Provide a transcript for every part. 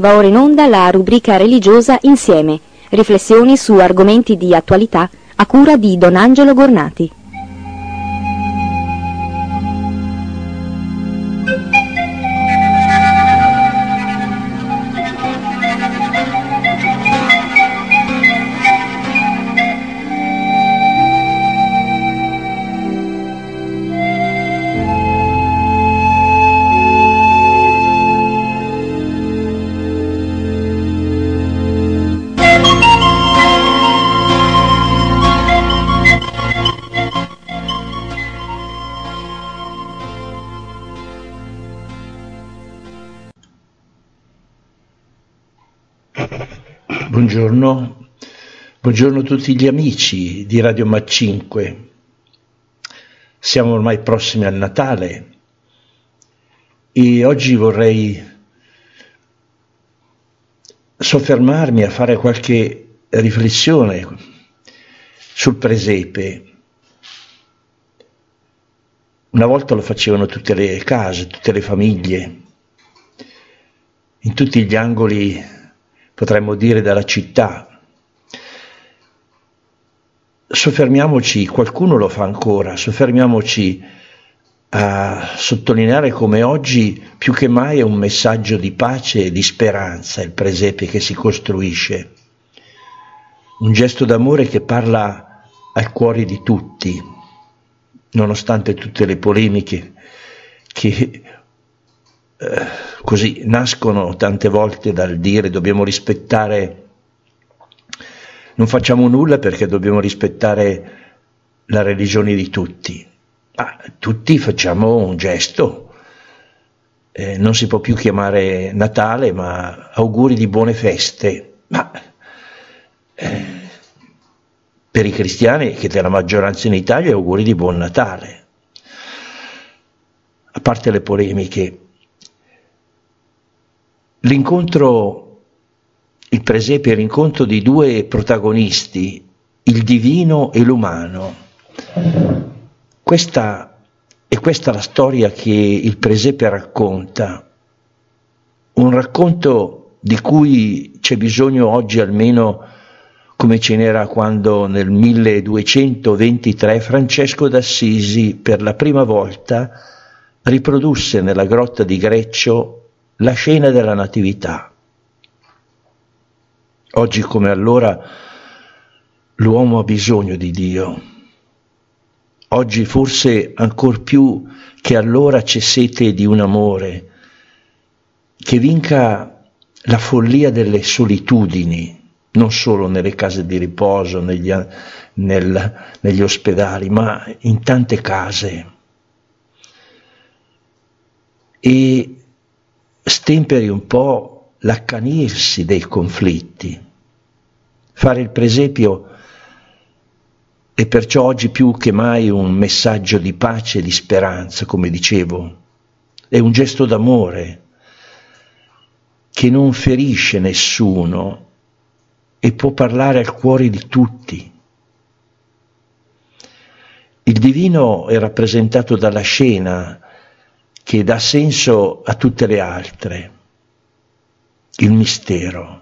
Va ora in onda la rubrica religiosa Insieme, riflessioni su argomenti di attualità a cura di Don Angelo Gornati. Buongiorno a tutti gli amici di Radio Mat 5. Siamo ormai prossimi al Natale e oggi vorrei soffermarmi a fare qualche riflessione sul presepe. Una volta lo facevano tutte le case, tutte le famiglie, in tutti gli angoli, potremmo dire, della città. Soffermiamoci, qualcuno lo fa ancora, soffermiamoci a sottolineare come oggi più che mai è un messaggio di pace e di speranza il presepe che si costruisce, un gesto d'amore che parla al cuore di tutti, nonostante tutte le polemiche che così nascono tante volte dal dire dobbiamo rispettare. Non facciamo nulla perché dobbiamo rispettare la religione di tutti. Tutti facciamo un gesto. Non si può più chiamare Natale, ma auguri di buone feste. Per i cristiani, che è la maggioranza in Italia, auguri di buon Natale. A parte le polemiche, il presepe è l'incontro di due protagonisti, il divino e l'umano. Questa è la storia che il presepe racconta, un racconto di cui c'è bisogno oggi almeno come ce n'era quando nel 1223 Francesco d'Assisi per la prima volta riprodusse nella grotta di Greccio la scena della Natività. Oggi come allora l'uomo ha bisogno di Dio. Oggi forse ancor più che allora c'è sete di un amore che vinca la follia delle solitudini, non solo nelle case di riposo, negli ospedali, ma in tante case. E stemperi un po' l'accanirsi dei conflitti. Fare il presepio è perciò oggi più che mai un messaggio di pace e di speranza, come dicevo. È un gesto d'amore che non ferisce nessuno e può parlare al cuore di tutti. Il divino è rappresentato dalla scena che dà senso a tutte le altre. Il mistero.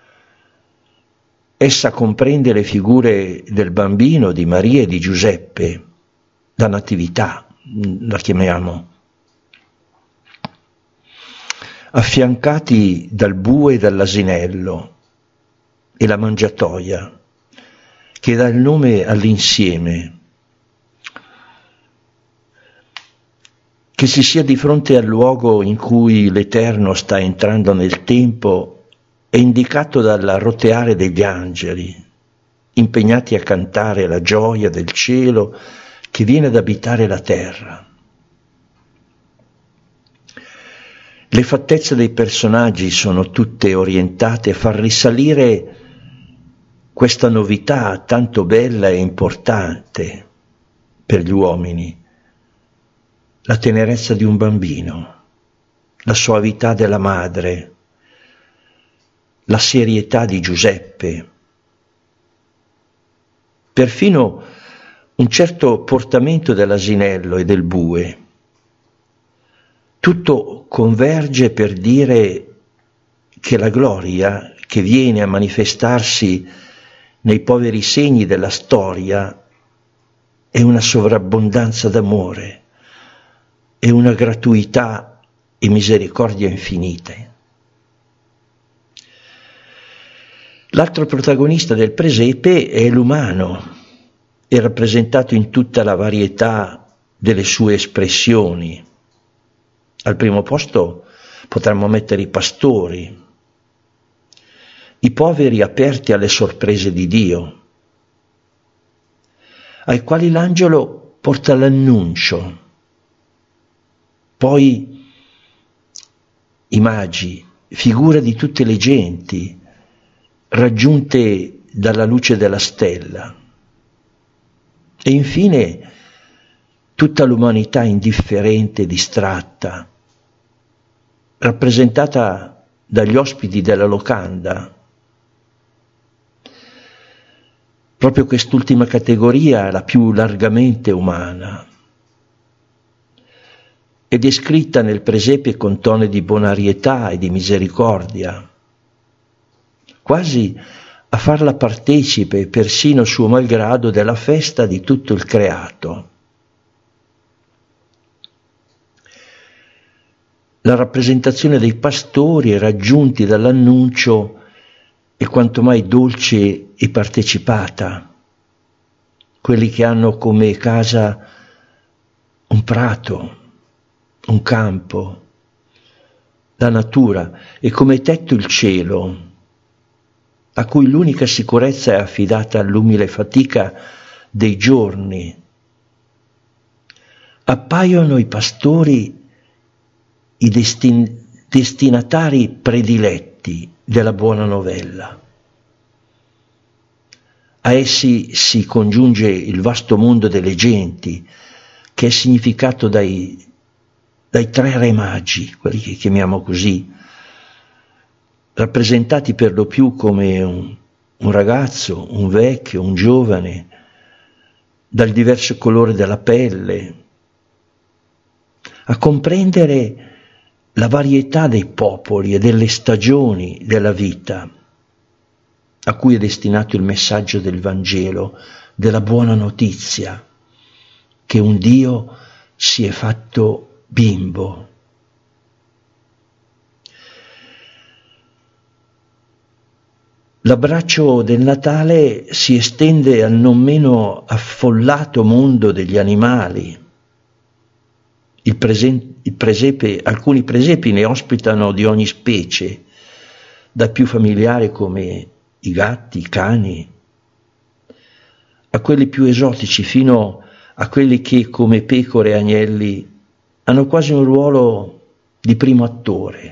Essa comprende le figure del bambino, di Maria e di Giuseppe, la Natività, la chiamiamo, affiancati dal bue e dall'asinello e la mangiatoia, che dà il nome all'insieme. Che si sia di fronte al luogo in cui l'Eterno sta entrando nel tempo è indicato dal roteare degli angeli, impegnati a cantare la gioia del cielo che viene ad abitare la terra. Le fattezze dei personaggi sono tutte orientate a far risalire questa novità tanto bella e importante per gli uomini, la tenerezza di un bambino, la soavità della madre, la serietà di Giuseppe, perfino un certo portamento dell'asinello e del bue. Tutto converge per dire che la gloria che viene a manifestarsi nei poveri segni della storia è una sovrabbondanza d'amore, è una gratuità e misericordia infinite. L'altro protagonista del presepe è l'umano, è rappresentato in tutta la varietà delle sue espressioni. Al primo posto potremmo mettere i pastori, i poveri aperti alle sorprese di Dio, ai quali l'angelo porta l'annuncio, poi i magi, figura di tutte le genti, raggiunte dalla luce della stella, e infine tutta l'umanità indifferente e distratta, rappresentata dagli ospiti della locanda. Proprio quest'ultima categoria è la più largamente umana. È descritta nel presepe con toni di bonarietà e di misericordia, quasi a farla partecipe, persino suo malgrado, della festa di tutto il creato. La rappresentazione dei pastori raggiunti dall'annuncio è quanto mai dolce e partecipata, quelli che hanno come casa un prato, un campo, la natura, e come tetto il cielo, a cui l'unica sicurezza è affidata all'umile fatica dei giorni. Appaiono i pastori, i destinatari prediletti della buona novella. A essi si congiunge il vasto mondo delle genti, che è significato dai tre re magi, quelli che chiamiamo così, rappresentati per lo più come un ragazzo, un vecchio, un giovane, dal diverso colore della pelle, a comprendere la varietà dei popoli e delle stagioni della vita, a cui è destinato il messaggio del Vangelo, della buona notizia, che un Dio si è fatto bimbo. L'abbraccio del Natale si estende al non meno affollato mondo degli animali. Alcuni presepi ne ospitano di ogni specie, da più familiari come i gatti, i cani, a quelli più esotici fino a quelli che, come pecore e agnelli, hanno quasi un ruolo di primo attore.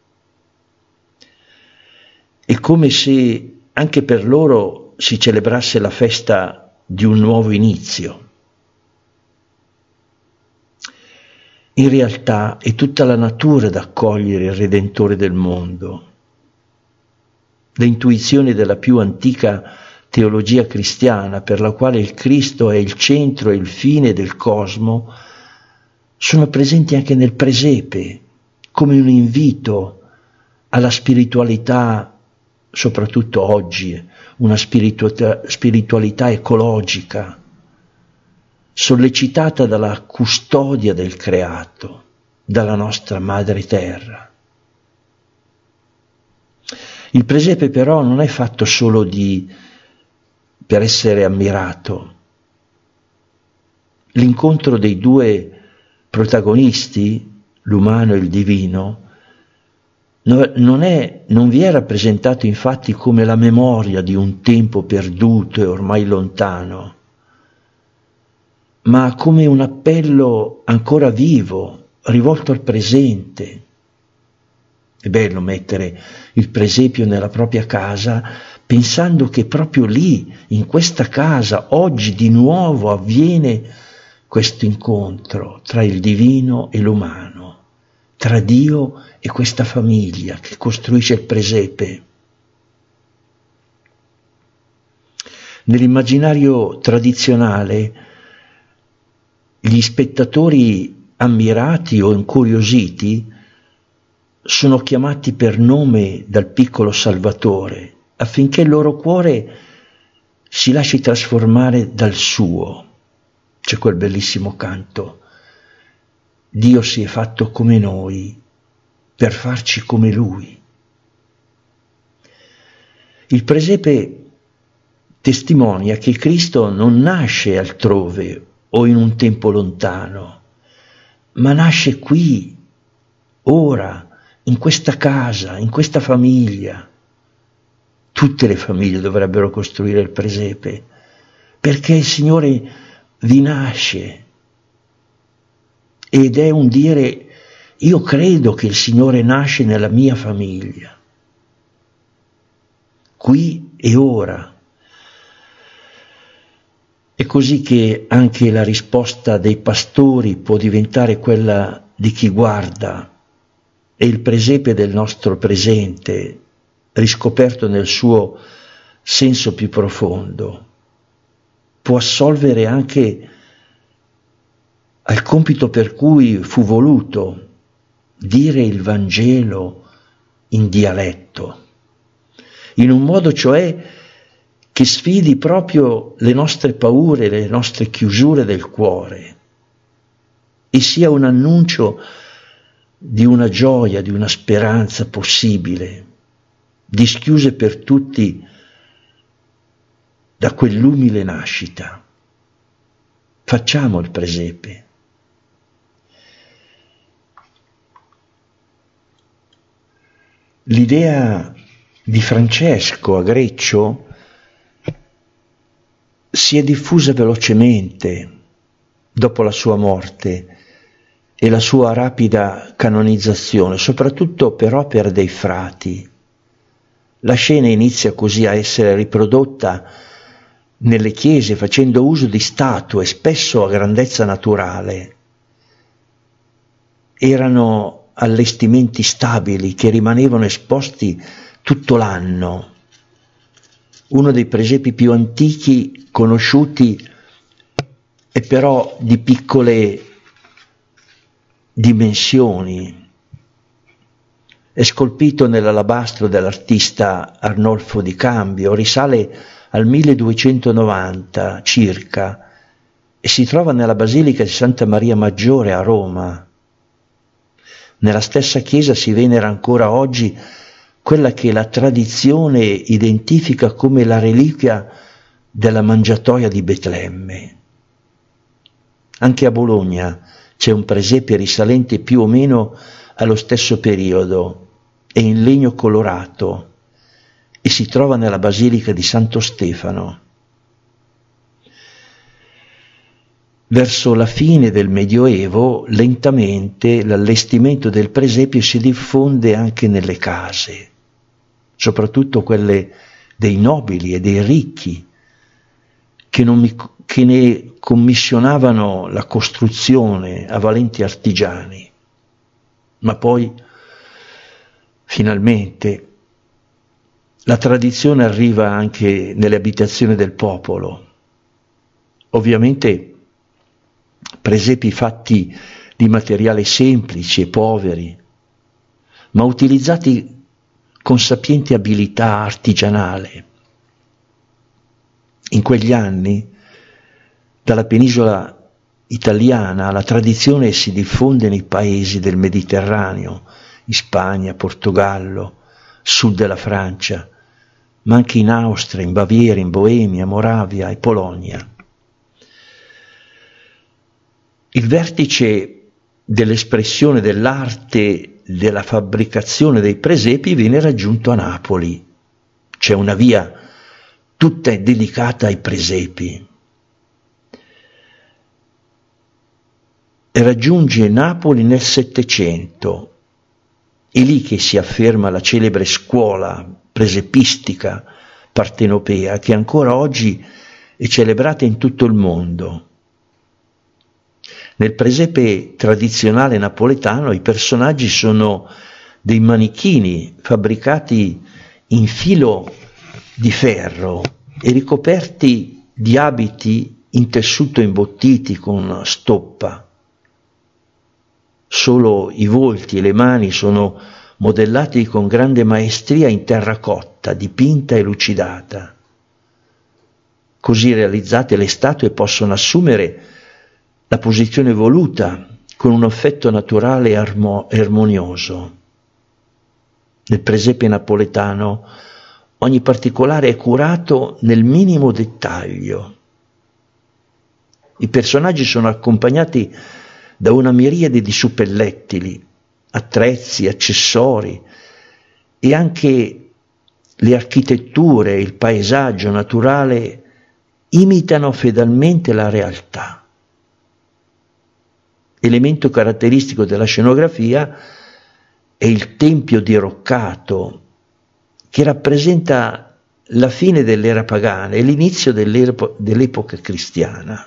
È come se anche per loro si celebrasse la festa di un nuovo inizio. In realtà è tutta la natura ad accogliere il Redentore del mondo. Le intuizioni della più antica teologia cristiana, per la quale il Cristo è il centro e il fine del cosmo, sono presenti anche nel presepe, come un invito alla spiritualità, soprattutto oggi, una spiritualità ecologica, sollecitata dalla custodia del creato, dalla nostra madre terra. Il presepe però non è fatto solo per essere ammirato. L'incontro dei due protagonisti, l'umano e il divino, non vi è rappresentato infatti come la memoria di un tempo perduto e ormai lontano, ma come un appello ancora vivo, rivolto al presente. È bello mettere il presepio nella propria casa, pensando che proprio lì, in questa casa, oggi di nuovo avviene questo incontro tra il divino e l'umano, tra Dio e questa famiglia che costruisce il presepe. Nell'immaginario tradizionale, gli spettatori ammirati o incuriositi sono chiamati per nome dal piccolo Salvatore, affinché il loro cuore si lasci trasformare dal suo. C'è quel bellissimo canto: Dio si è fatto come noi per farci come Lui. Il presepe testimonia che Cristo non nasce altrove o in un tempo lontano, ma nasce qui, ora, in questa casa, in questa famiglia. Tutte le famiglie dovrebbero costruire il presepe, perché il Signore vi nasce. Ed è un dire: io credo che il Signore nasce nella mia famiglia, qui e ora. È così che anche la risposta dei pastori può diventare quella di chi guarda, e il presepe del nostro presente, riscoperto nel suo senso più profondo, può assolvere anche al compito per cui fu voluto: dire il Vangelo in dialetto, in un modo cioè che sfidi proprio le nostre paure, le nostre chiusure del cuore, e sia un annuncio di una gioia, di una speranza possibile, dischiuse per tutti da quell'umile nascita. Facciamo il presepe. L'idea di Francesco a Greccio si è diffusa velocemente dopo la sua morte e la sua rapida canonizzazione, soprattutto per opera dei frati. La scena inizia così a essere riprodotta nelle chiese facendo uso di statue, spesso a grandezza naturale. Erano allestimenti stabili che rimanevano esposti tutto l'anno. Uno dei presepi più antichi conosciuti è però di piccole dimensioni. È scolpito nell'alabastro dell'artista Arnolfo di Cambio, risale al 1290 circa e si trova nella Basilica di Santa Maria Maggiore a Roma. Nella stessa chiesa si venera ancora oggi quella che la tradizione identifica come la reliquia della mangiatoia di Betlemme. Anche a Bologna c'è un presepe risalente più o meno allo stesso periodo, è in legno colorato e si trova nella Basilica di Santo Stefano. Verso la fine del Medioevo, lentamente l'allestimento del presepio si diffonde anche nelle case, soprattutto quelle dei nobili e dei ricchi, che ne commissionavano la costruzione a valenti artigiani. Ma poi, finalmente, la tradizione arriva anche nelle abitazioni del popolo. Ovviamente presepi fatti di materiale semplici e poveri, ma utilizzati con sapiente abilità artigianale. In quegli anni, dalla penisola italiana, la tradizione si diffonde nei paesi del Mediterraneo, in Spagna, Portogallo, sud della Francia, ma anche in Austria, in Baviera, in Boemia, Moravia e Polonia. Il vertice dell'espressione dell'arte della fabbricazione dei presepi viene raggiunto a Napoli. C'è una via tutta dedicata ai presepi. E raggiunge Napoli nel Settecento. È lì che si afferma la celebre scuola presepistica partenopea, che ancora oggi è celebrata in tutto il mondo. Nel presepe tradizionale napoletano i personaggi sono dei manichini fabbricati in filo di ferro e ricoperti di abiti in tessuto imbottiti con stoppa. Solo i volti e le mani sono modellati con grande maestria in terracotta, dipinta e lucidata. Così realizzate le statue possono assumere la posizione voluta con un effetto naturale e armonioso. Nel presepe napoletano ogni particolare è curato nel minimo dettaglio. I personaggi sono accompagnati da una miriade di suppellettili, attrezzi, accessori e anche le architetture, il paesaggio naturale imitano fedelmente la realtà. Elemento caratteristico della scenografia è il tempio diroccato, che rappresenta la fine dell'era pagana e l'inizio dell'epoca cristiana.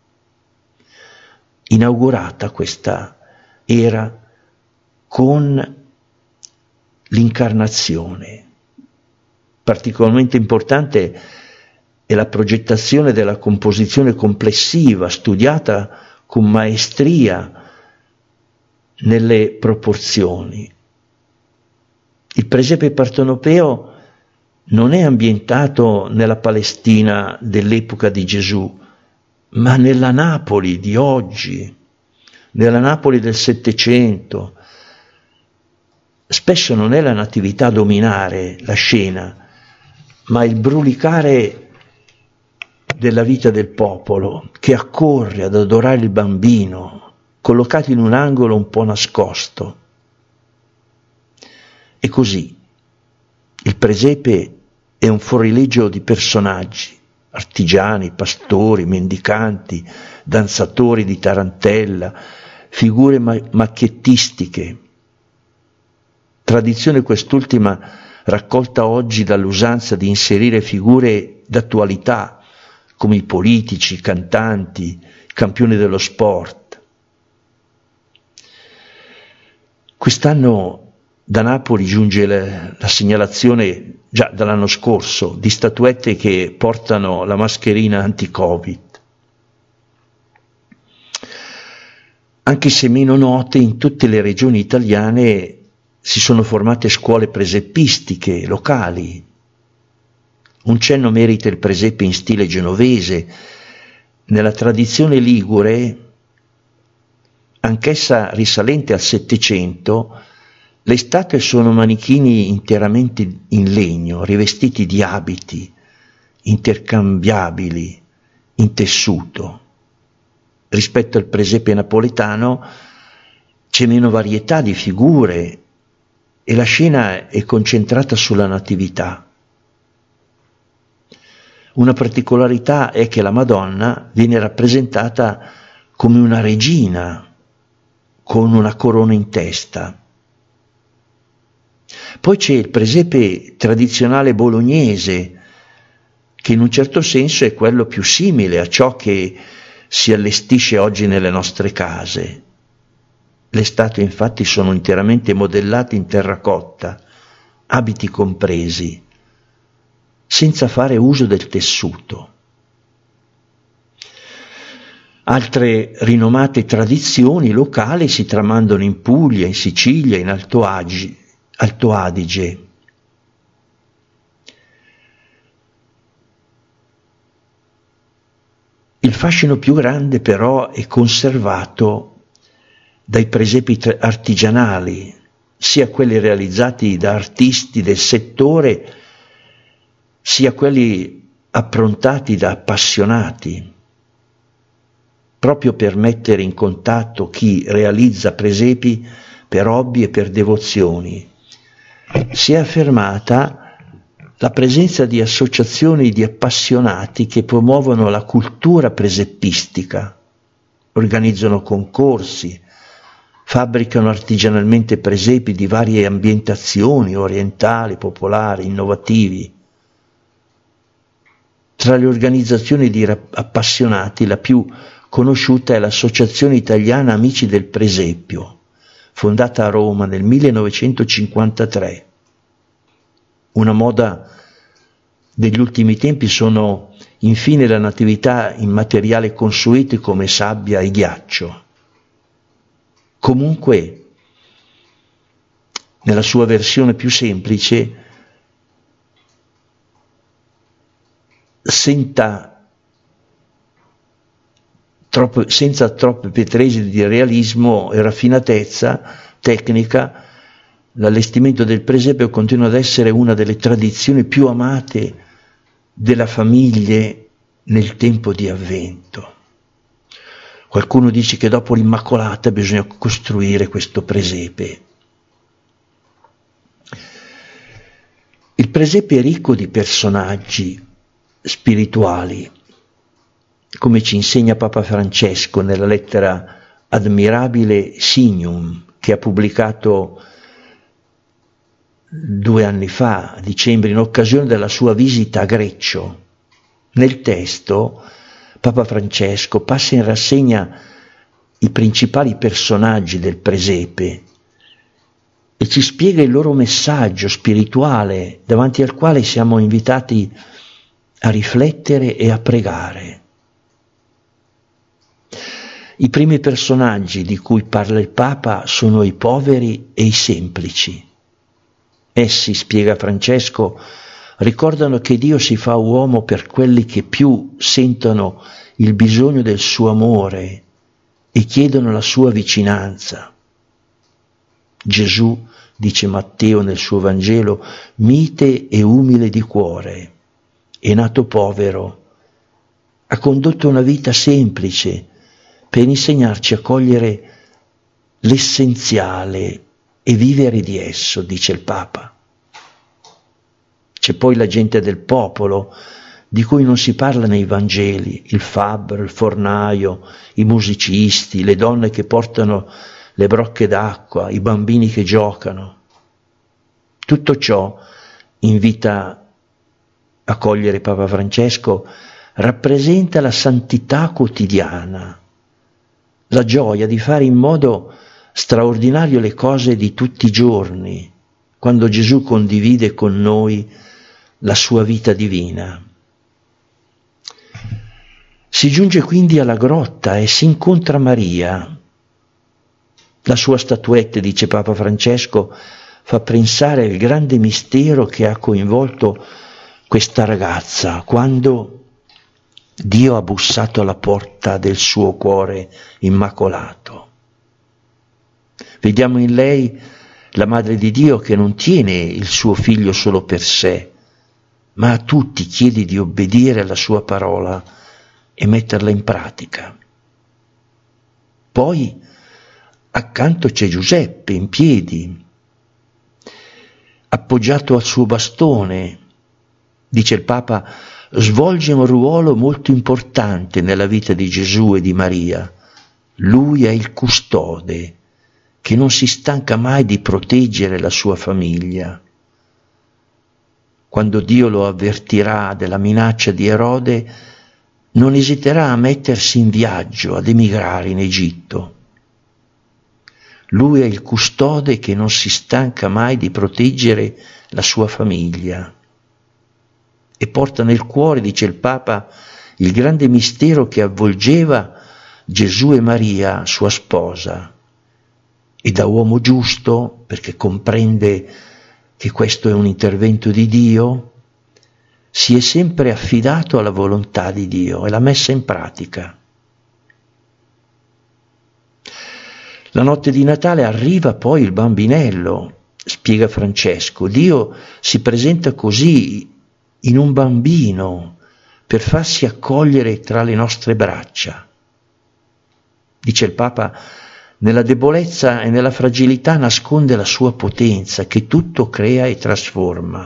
Inaugurata questa era con l'incarnazione. Particolarmente importante è la progettazione della composizione complessiva, studiata con maestria nelle proporzioni. Il presepe partenopeo non è ambientato nella Palestina dell'epoca di Gesù, ma nella Napoli di oggi, nella Napoli del Settecento. Spesso non è la natività a dominare la scena, ma il brulicare della vita del popolo che accorre ad adorare il bambino, collocato in un angolo un po' nascosto. E così il presepe è un fuorilegio di personaggi, artigiani, pastori, mendicanti, danzatori di tarantella, figure macchiettistiche. Tradizione quest'ultima raccolta oggi dall'usanza di inserire figure d'attualità come i politici, i cantanti, i campioni dello sport. Quest'anno da Napoli giunge la segnalazione, già dall'anno scorso, di statuette che portano la mascherina anti-Covid. Anche se meno note, in tutte le regioni italiane si sono formate scuole presepistiche locali. Un cenno merita il presepe in stile genovese. Nella tradizione ligure, anch'essa risalente al Settecento, le statue sono manichini interamente in legno, rivestiti di abiti, intercambiabili, in tessuto. Rispetto al presepe napoletano c'è meno varietà di figure e la scena è concentrata sulla natività. Una particolarità è che la Madonna viene rappresentata come una regina con una corona in testa. Poi c'è il presepe tradizionale bolognese, che in un certo senso è quello più simile a ciò che si allestisce oggi nelle nostre case. Le statue infatti sono interamente modellate in terracotta, abiti compresi, senza fare uso del tessuto. Altre rinomate tradizioni locali si tramandano in Puglia, in Sicilia, in Alto Adige. Il fascino più grande però è conservato dai presepi artigianali, sia quelli realizzati da artisti del settore, sia quelli approntati da appassionati, proprio per mettere in contatto chi realizza presepi per hobby e per devozioni. Si è affermata la presenza di associazioni di appassionati che promuovono la cultura presepistica, organizzano concorsi, fabbricano artigianalmente presepi di varie ambientazioni, orientali, popolari, innovativi. Tra le organizzazioni di appassionati la più conosciuta è l'Associazione Italiana Amici del Presepio, fondata a Roma nel 1953. Una moda degli ultimi tempi sono infine la natività in materiali consueti come sabbia e ghiaccio. Comunque, nella sua versione più semplice, senza troppe pretese di realismo e raffinatezza tecnica, l'allestimento del presepio continua ad essere una delle tradizioni più amate della famiglia nel tempo di Avvento. Qualcuno dice che dopo l'Immacolata bisogna costruire questo presepe. Il presepe è ricco di personaggi spirituali, come ci insegna Papa Francesco nella lettera Admirabile Signum, che ha pubblicato 2 anni fa, a dicembre, in occasione della sua visita a Greccio. Nel testo Papa Francesco passa in rassegna i principali personaggi del presepe e ci spiega il loro messaggio spirituale davanti al quale siamo invitati a riflettere e a pregare. I primi personaggi di cui parla il Papa sono i poveri e i semplici. Essi, spiega Francesco, ricordano che Dio si fa uomo per quelli che più sentono il bisogno del suo amore e chiedono la sua vicinanza. Gesù, dice Matteo nel suo Vangelo, mite e umile di cuore, è nato povero, ha condotto una vita semplice per insegnarci a cogliere l'essenziale e vivere di esso, dice il Papa. C'è poi la gente del popolo, di cui non si parla nei Vangeli, il fabbro, il fornaio, i musicisti, le donne che portano le brocche d'acqua, i bambini che giocano. Tutto ciò invita a cogliere Papa Francesco, rappresenta la santità quotidiana, la gioia di fare in modo straordinario le cose di tutti i giorni, quando Gesù condivide con noi la sua vita divina. Si giunge quindi alla grotta e si incontra Maria. La sua statuetta, dice Papa Francesco, fa pensare al grande mistero che ha coinvolto questa ragazza quando Dio ha bussato alla porta del suo cuore immacolato. Vediamo in lei la Madre di Dio che non tiene il suo figlio solo per sé, ma a tutti chiede di obbedire alla sua parola e metterla in pratica. Poi accanto c'è Giuseppe in piedi, appoggiato al suo bastone. Dice il Papa, svolge un ruolo molto importante nella vita di Gesù e di Maria. Lui è il custode, che non si stanca mai di proteggere la sua famiglia. Quando Dio lo avvertirà della minaccia di Erode, non esiterà a mettersi in viaggio, ad emigrare in Egitto. Lui è il custode che non si stanca mai di proteggere la sua famiglia e porta nel cuore, dice il Papa, il grande mistero che avvolgeva Gesù e Maria, sua sposa. E da uomo giusto, perché comprende che questo è un intervento di Dio, si è sempre affidato alla volontà di Dio e l'ha messa in pratica. La notte di Natale arriva poi il bambinello, spiega Francesco. Dio si presenta così in un bambino per farsi accogliere tra le nostre braccia. Dice il Papa, nella debolezza e nella fragilità nasconde la sua potenza che tutto crea e trasforma.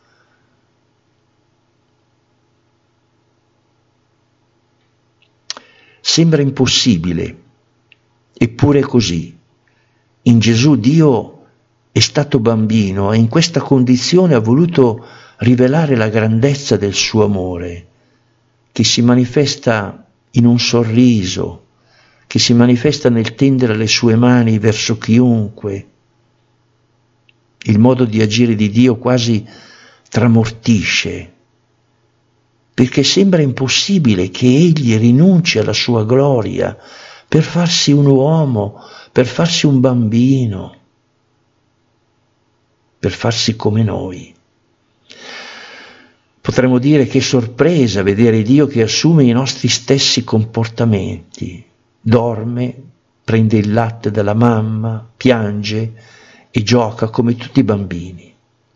Sembra impossibile, eppure è così. In Gesù Dio è stato bambino e in questa condizione ha voluto rivelare la grandezza del suo amore, che si manifesta in un sorriso, che si manifesta nel tendere le sue mani verso chiunque. Il modo di agire di Dio quasi tramortisce, perché sembra impossibile che egli rinunci alla sua gloria per farsi un uomo, per farsi un bambino. per farsi come noi. Potremmo dire che sorpresa vedere Dio che assume i nostri stessi comportamenti, dorme, prende il latte dalla mamma, piange e gioca come tutti i bambini.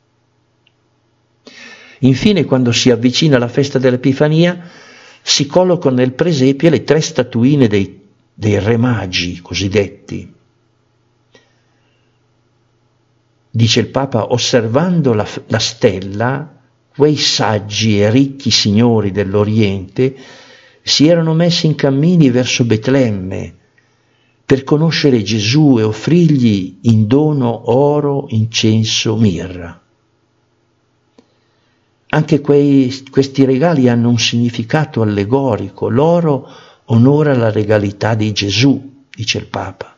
Infine, quando si avvicina la festa dell'Epifania, si collocano nel presepio le 3 statuine dei re magi cosiddetti. Dice il Papa, osservando la stella, quei saggi e ricchi signori dell'Oriente si erano messi in cammini verso Betlemme per conoscere Gesù e offrirgli in dono oro, incenso, mirra. Anche questi regali hanno un significato allegorico. L'oro onora la regalità di Gesù, dice il Papa.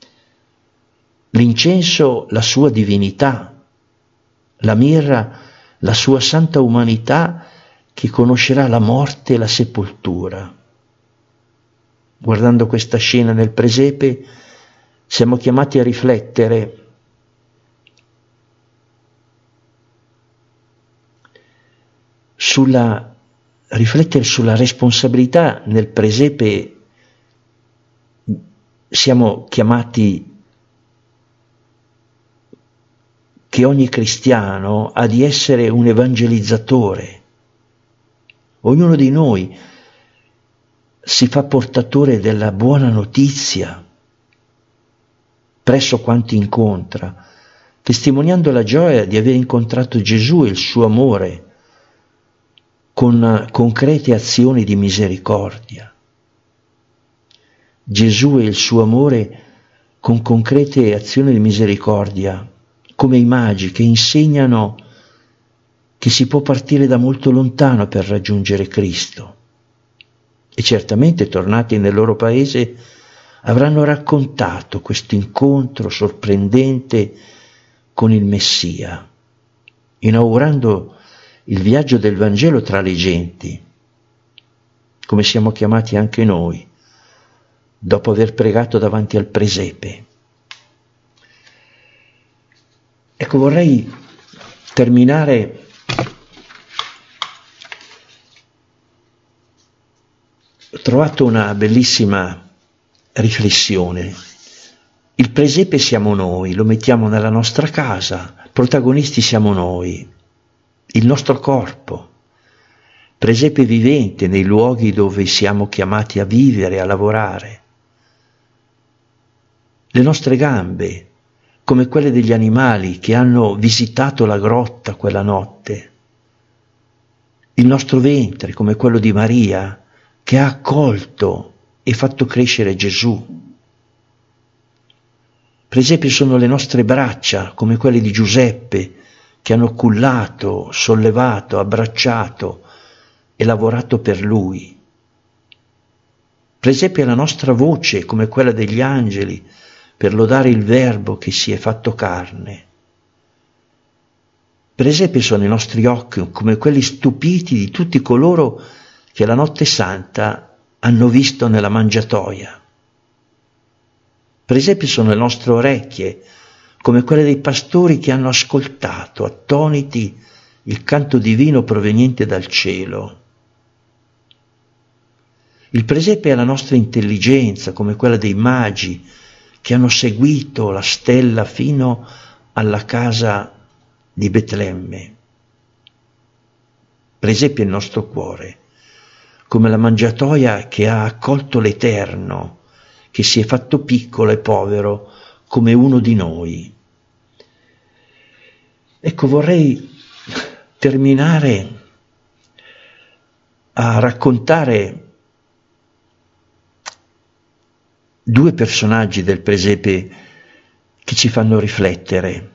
L'incenso la sua divinità, la mirra la sua santa umanità che conoscerà la morte e la sepoltura. Guardando questa scena nel presepe siamo chiamati a riflettere sulla responsabilità. Nel presepe siamo chiamati che ogni cristiano ha di essere un evangelizzatore. Ognuno di noi si fa portatore della buona notizia presso quanti incontra, testimoniando la gioia di aver incontrato Gesù e il suo amore con concrete azioni di misericordia. Gesù e il suo amore con concrete azioni di misericordia, come i magi che insegnano che si può partire da molto lontano per raggiungere Cristo. E certamente, tornati nel loro paese, avranno raccontato questo incontro sorprendente con il Messia, inaugurando il viaggio del Vangelo tra le genti, come siamo chiamati anche noi, dopo aver pregato davanti al presepe. Ecco, vorrei terminare ho trovato una bellissima riflessione. Il presepe siamo noi, lo mettiamo nella nostra casa, protagonisti siamo noi, il nostro corpo, presepe vivente nei luoghi dove siamo chiamati a vivere, a lavorare. Le nostre gambe, come quelle degli animali che hanno visitato la grotta quella notte. Il nostro ventre, come quello di Maria, che ha accolto e fatto crescere Gesù. Presepi sono le nostre braccia, come quelle di Giuseppe, che hanno cullato, sollevato, abbracciato e lavorato per Lui. Presepi è la nostra voce, come quella degli angeli, per lodare il Verbo che si è fatto carne. Presepi sono i nostri occhi, come quelli stupiti di tutti coloro che la notte santa hanno visto nella mangiatoia. Presepi sono le nostre orecchie, come quelle dei pastori che hanno ascoltato, attoniti, il canto divino proveniente dal cielo. Il presepe è la nostra intelligenza, come quella dei magi che hanno seguito la stella fino alla casa di Betlemme. Presepe è il nostro cuore, come la mangiatoia che ha accolto l'Eterno, che si è fatto piccolo e povero come uno di noi. Ecco, vorrei terminare a raccontare 2 personaggi del presepe che ci fanno riflettere.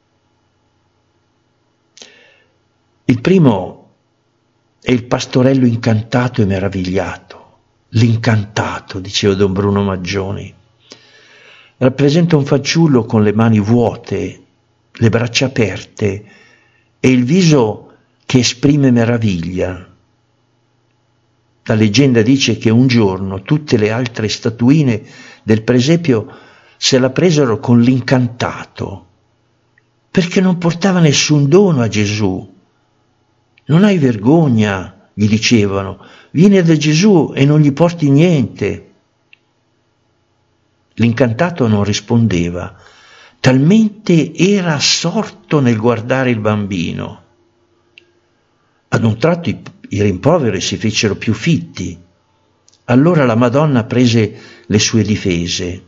Il primo è il pastorello incantato e meravigliato. L'incantato, diceva Don Bruno Maggioni. Rappresenta un fanciullo con le mani vuote, le braccia aperte e il viso che esprime meraviglia. La leggenda dice che un giorno tutte le altre statuine del presepio se la presero con l'incantato perché non portava nessun dono a Gesù. Non hai vergogna, gli dicevano, vieni da Gesù e non gli porti niente. L'incantato non rispondeva, talmente era assorto nel guardare il bambino. Ad un tratto i rimproveri si fecero più fitti. Allora la Madonna prese le sue difese.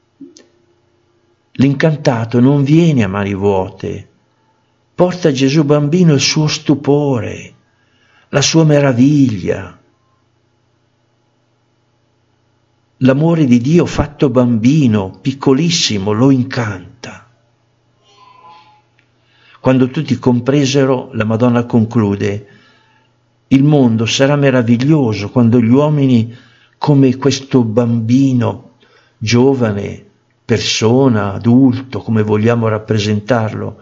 L'incantato non viene a mani vuote, porta a Gesù bambino il suo stupore, la sua meraviglia, l'amore di Dio fatto bambino, piccolissimo, lo incanta. Quando tutti compresero, la Madonna conclude: il mondo sarà meraviglioso quando gli uomini, come questo bambino, giovane, persona, adulto, come vogliamo rappresentarlo,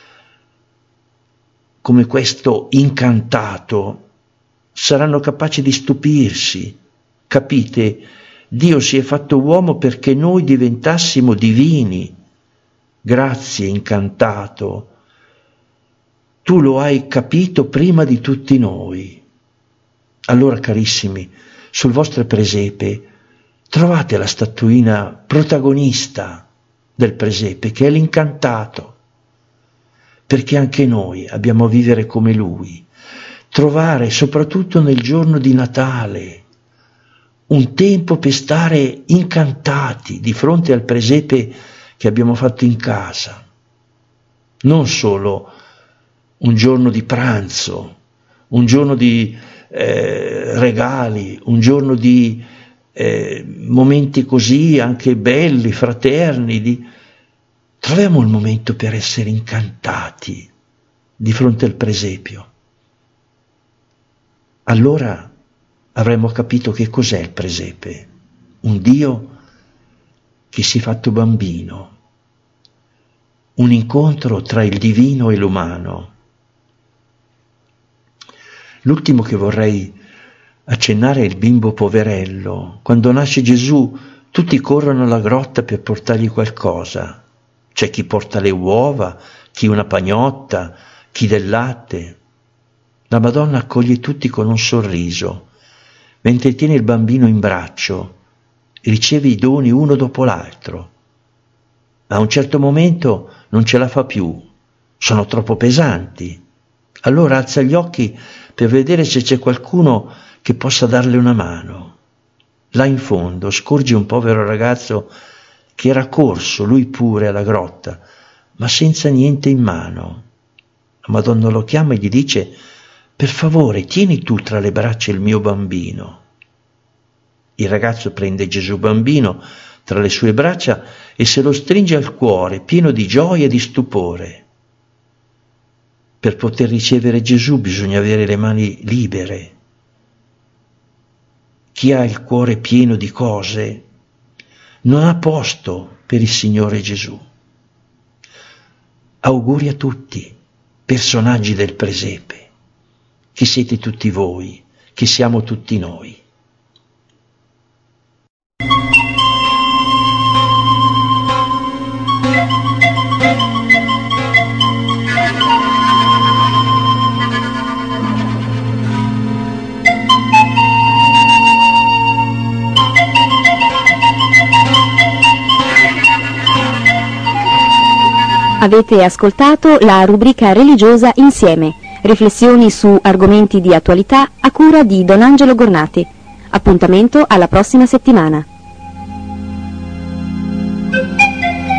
come questo incantato, saranno capaci di stupirsi. Capite? Dio si è fatto uomo perché noi diventassimo divini. Grazie, incantato. Tu lo hai capito prima di tutti noi. Allora, carissimi, sul vostro presepe trovate la statuina protagonista del presepe, che è l'incantato, perché anche noi abbiamo a vivere come lui, trovare soprattutto nel giorno di Natale un tempo per stare incantati di fronte al presepe che abbiamo fatto in casa, non solo un giorno di pranzo, un giorno di regali, un giorno di momenti così anche belli, fraterni, troviamo il momento per essere incantati di fronte al presepio. Allora avremmo capito che cos'è il presepe, un Dio che si è fatto bambino, un incontro tra il divino e l'umano. L'ultimo che vorrei accennare è il bimbo poverello. Quando nasce Gesù, tutti corrono alla grotta per portargli qualcosa. C'è chi porta le uova, chi una pagnotta, chi del latte. La Madonna accoglie tutti con un sorriso, mentre tiene il bambino in braccio, riceve i doni uno dopo l'altro. Ma a un certo momento non ce la fa più, sono troppo pesanti. Allora alza gli occhi per vedere se c'è qualcuno che possa darle una mano. Là in fondo scorge un povero ragazzo che era corso, lui pure, alla grotta, ma senza niente in mano. La Madonna lo chiama e gli dice: per favore, tieni tu tra le braccia il mio bambino. Il ragazzo prende Gesù bambino tra le sue braccia e se lo stringe al cuore, pieno di gioia e di stupore. Per poter ricevere Gesù bisogna avere le mani libere. Chi ha il cuore pieno di cose non ha posto per il Signore Gesù. Auguri a tutti, personaggi del presepe, che siete tutti voi, che siamo tutti noi. Avete ascoltato la rubrica religiosa Insieme, riflessioni su argomenti di attualità a cura di Don Angelo Gornati. Appuntamento alla prossima settimana.